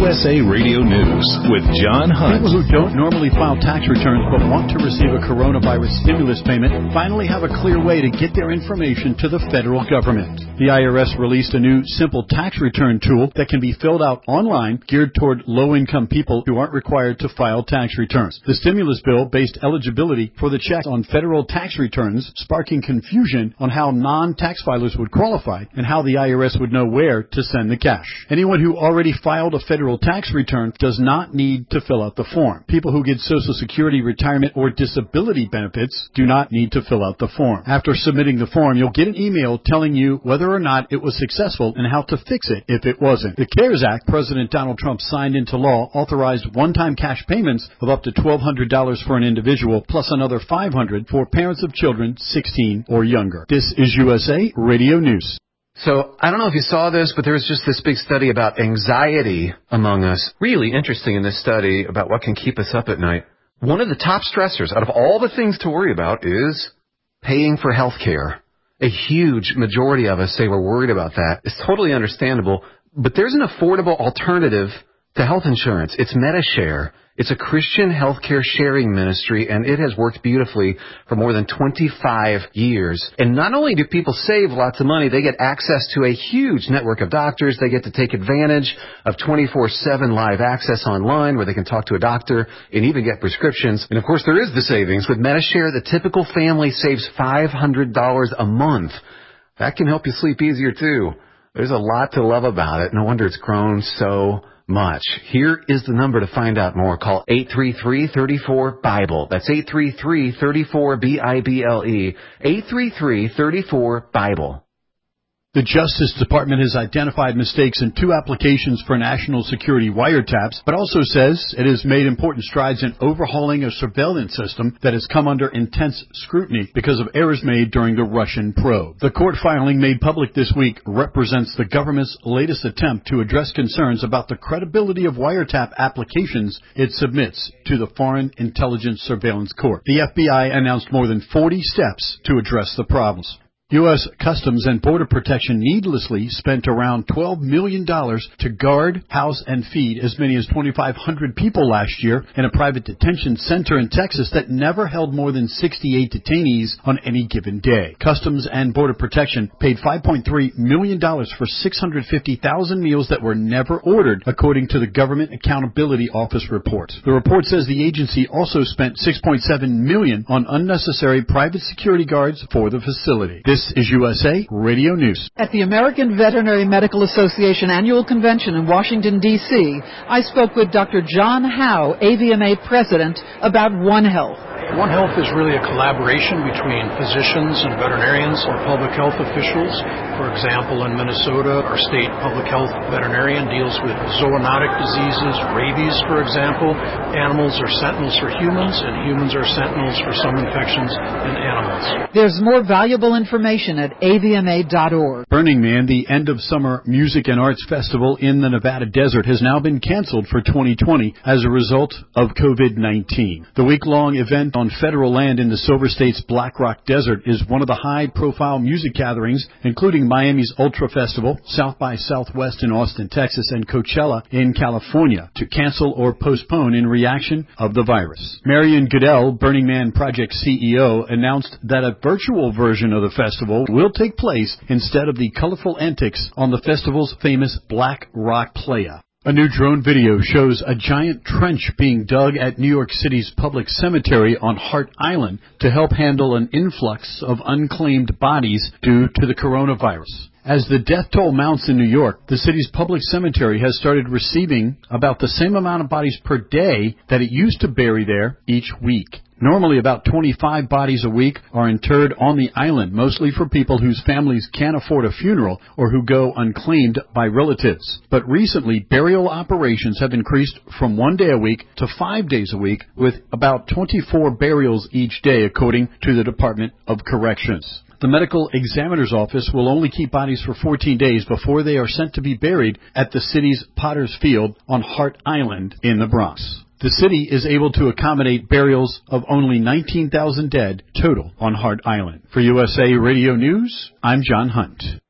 USA Radio News with John Hunt. People who don't normally file tax returns but want to receive a coronavirus stimulus payment finally have a clear way to get their information to the federal government. The IRS released a new simple tax return tool that can be filled out online, geared toward low-income people who aren't required to file tax returns. The stimulus bill based eligibility for the check on federal tax returns, sparking confusion on how non-tax filers would qualify and how the IRS would know where to send the cash. Anyone who already filed a federal tax return does not need to fill out the form. People who get Social Security, retirement, or disability benefits do not need to fill out the form. After submitting the form, you'll get an email telling you whether or not it was successful and how to fix it if it wasn't. The CARES Act President Donald Trump signed into law authorized one-time cash payments of up to $1,200 for an individual, plus another $500 for parents of children 16 or younger. This is USA Radio News. So, I don't know if you saw this, but there was just this big study about anxiety among us. Really interesting in this study about what can keep us up at night. One of the top stressors out of all the things to worry about is paying for health care. A huge majority of us say we're worried about that. It's totally understandable, but there's an affordable alternative to health insurance. It's MediShare. It's a Christian healthcare sharing ministry, and it has worked beautifully for more than 25 years. And not only do people save lots of money, they get access to a huge network of doctors. They get to take advantage of 24/7 live access online where they can talk to a doctor and even get prescriptions. And of course, there is the savings. With MediShare, the typical family saves $500 a month. That can help you sleep easier, too. There's a lot to love about it. No wonder it's grown so much. Here is the number to find out more. Call 833-34-BIBLE. That's 833-34-BIBLE. 833-34-BIBLE. The Justice Department has identified mistakes in 2 applications for national security wiretaps, but also says it has made important strides in overhauling a surveillance system that has come under intense scrutiny because of errors made during the Russian probe. The court filing made public this week represents the government's latest attempt to address concerns about the credibility of wiretap applications it submits to the Foreign Intelligence Surveillance Court. The FBI announced more than 40 steps to address the problems. U.S. Customs and Border Protection needlessly spent around $12 million to guard, house, and feed as many as 2,500 people last year in a private detention center in Texas that never held more than 68 detainees on any given day. Customs and Border Protection paid $5.3 million for 650,000 meals that were never ordered, according to the Government Accountability Office report. The report says the agency also spent $6.7 million on unnecessary private security guards for the facility. This is USA Radio News. At the American Veterinary Medical Association Annual Convention in Washington, D.C., I spoke with Dr. John Howe, AVMA President, about One Health. One Health is really a collaboration between physicians and veterinarians or public health officials. For example, in Minnesota, our state public health veterinarian deals with zoonotic diseases, rabies, for example. Animals are sentinels for humans, and humans are sentinels for some infections in animals. There's more valuable information at avma.org. Burning Man, the end-of-summer music and arts festival in the Nevada desert, has now been canceled for 2020 as a result of COVID-19. The week-long event on federal land in the Silver State's Black Rock Desert is one of the high-profile music gatherings, including Miami's Ultra Festival, South by Southwest in Austin, Texas, and Coachella in California, to cancel or postpone in reaction of the virus. Marion Goodell, Burning Man Project CEO, announced that a virtual version of the festival will take place instead of the colorful antics on the festival's famous Black Rock Playa. A new drone video shows a giant trench being dug at New York City's public cemetery on Hart Island to help handle an influx of unclaimed bodies due to the coronavirus. As the death toll mounts in New York, the city's public cemetery has started receiving about the same amount of bodies per day that it used to bury there each week. Normally, about 25 bodies a week are interred on the island, mostly for people whose families can't afford a funeral or who go unclaimed by relatives. But recently, burial operations have increased from 1 day a week to 5 days a week, with about 24 burials each day, according to the Department of Corrections. The medical examiner's office will only keep bodies for 14 days before they are sent to be buried at the city's Potter's Field on Hart Island in the Bronx. The city is able to accommodate burials of only 19,000 dead total on Hart Island. For USA Radio News, I'm John Hunt.